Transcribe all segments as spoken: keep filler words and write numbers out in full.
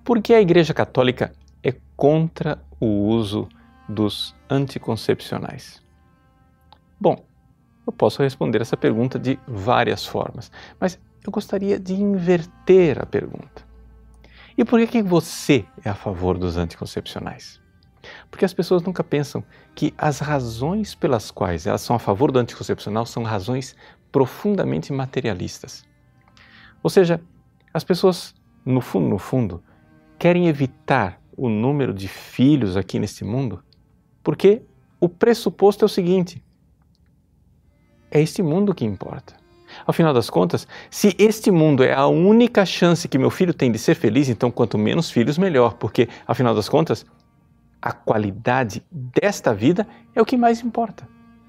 Por que a Igreja Católica é contra o uso dos anticoncepcionais? Bom, eu posso responder essa pergunta de várias formas, mas eu gostaria de inverter a pergunta. E por que que você é a favor dos anticoncepcionais? Porque as pessoas nunca pensam que as razões pelas quais elas são a favor do anticoncepcional são razões profundamente materialistas. Ou seja, as pessoas, no fundo, no fundo, querem evitar o número de filhos aqui neste mundo porque o pressuposto é o seguinte: é este mundo que importa. Ao final das contas, se este mundo é a única chance que meu filho tem de ser feliz, então quanto menos filhos, melhor, porque, ao final das contas, a qualidade desta vida é o que mais importa.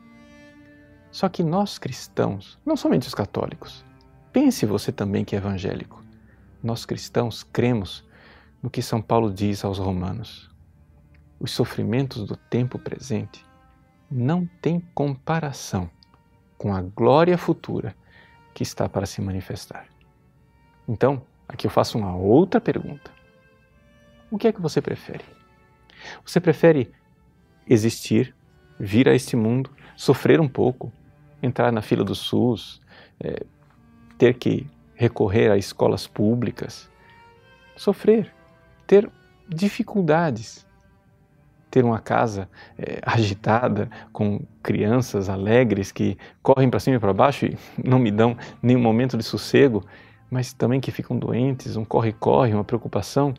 Só que nós cristãos, não somente os católicos, pense você também que é evangélico, nós cristãos cremos no que São Paulo diz aos Romanos: os sofrimentos do tempo presente não têm comparação com a glória futura que está para se manifestar. Então, aqui eu faço uma outra pergunta. O que é que você prefere? Você prefere existir, vir a este mundo, sofrer um pouco, entrar na fila do SUS, é, ter que recorrer a escolas públicas, sofrer, ter dificuldades, ter uma casa é, agitada, com crianças alegres que correm para cima e para baixo e não me dão nenhum momento de sossego, mas também que ficam doentes, um corre-corre, uma preocupação?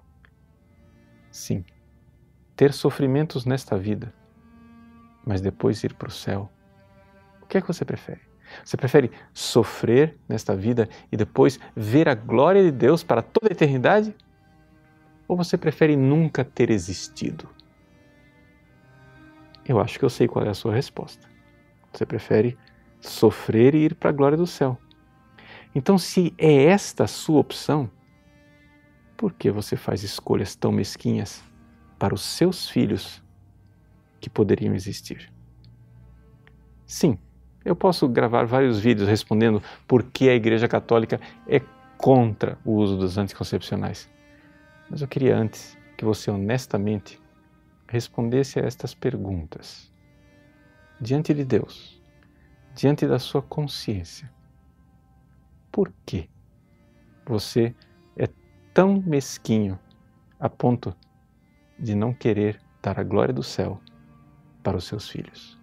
Sim, ter sofrimentos nesta vida, mas depois ir para o céu. O que é que você prefere? Você prefere sofrer nesta vida e depois ver a glória de Deus para toda a eternidade? Ou você prefere nunca ter existido? Eu acho que eu sei qual é a sua resposta. Você prefere sofrer e ir para a glória do céu. Então, se é esta a sua opção, por que você faz escolhas tão mesquinhas para os seus filhos que poderiam existir? Sim, eu posso gravar vários vídeos respondendo por que a Igreja Católica é contra o uso dos anticoncepcionais. Mas eu queria antes que você honestamente respondesse a estas perguntas. Diante de Deus, diante da sua consciência, por que você é tão mesquinho a ponto de não querer dar a glória do céu para os seus filhos?